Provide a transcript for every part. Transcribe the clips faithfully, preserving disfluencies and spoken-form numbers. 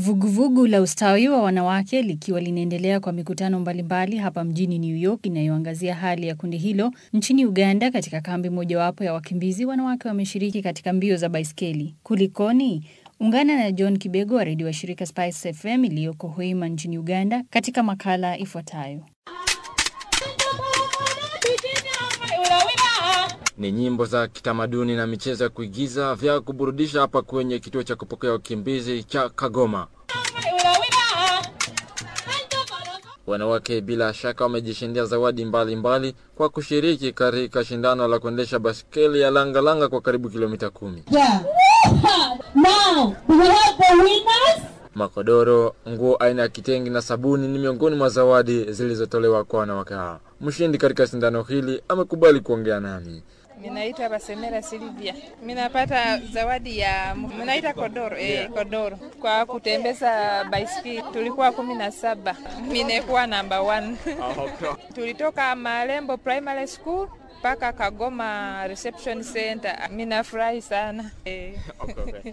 Vuguvugu la ustawi wa wanawake likiwa linaendelea kwa mikutano mbalimbali hapa mjini New York inayoangazia hali ya kundi hilo. Nchini Uganda katika kambi mojawapo ya wakimbizi wanawake wameshiriki katika mbio za baiskeli. Kulikoni? Ungana na John Kibego wa redio wa shirika Spice F M iliyoko Hoima nchini Uganda katika makala ifuatayo. Ni nyimbo za kitamaduni na michezo ya kuigiza vya kuburudisha hapa kwenye kituo cha kupokea wakimbizi cha Kagoma. Wanawake bila shaka wamejishindia zawadi mbalimbali mbali kwa kushiriki katika shindano la kuendesha baskeli ya langa langa kwa karibu kilomita kumi. Yeah. Now, do we have the winners? Makodoro, nguo aina ya kitenge na sabuni ni miongoni mwa zawadi zilizotolewa kwa wanawake hao. Mshindi katika shindano hili amekubali kuongea nami. Minaitwa Basemera Silvia. Minapata zawadi ya minaita Kodoro, eh Kodoro. Kwa kutembeza baiskeli tulikuwa kumi na saba. Minekuwa number one. Tulitoka Malembo Primary School paka Kagoma Reception Center. Minafurahi sana. Eh. Okay, okay.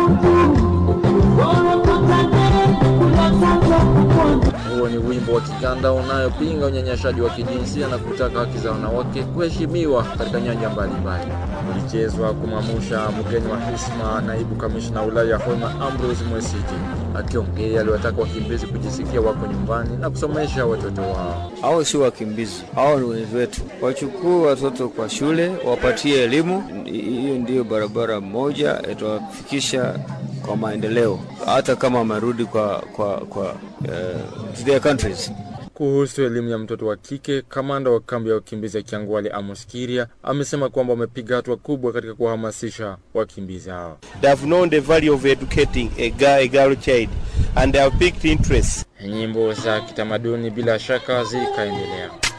Huo ni wimbo wa Kiganda unayopinga unyanyashaji wa kijinsia na kutaka haki za wanawake kuheshimiwa katika nyanja mbalimbali. Ulichezwa kumwamusha mgeni wa heshima naibu kamishna wa wilaya Hoima Ambrose Mwesiti. Akiongea aliwataka wakimbizi kujisikia wako nyumbani na kusomesha watoto wao. Hao si wakimbizi, hao ni wenzetu. Wachukue watoto kwa shule, wapatie elimu. Hiyo ndio barabara moja itawafikisha kwa maendeleo hata kama wamerudi kwa kwa kwa uh, their countries. Kuhusu elimu ya mtoto wa kike, kamanda wa kambi ya wakimbizi ya Kyangwali Amos Kiria amesema kwamba wamepiga hatua kubwa katika kuhamasisha wakimbizi hao. They have known the value of educating a girl, a girl child, and they have picked interest. Nyimbo za kitamaduni bila shaka zikaendelea.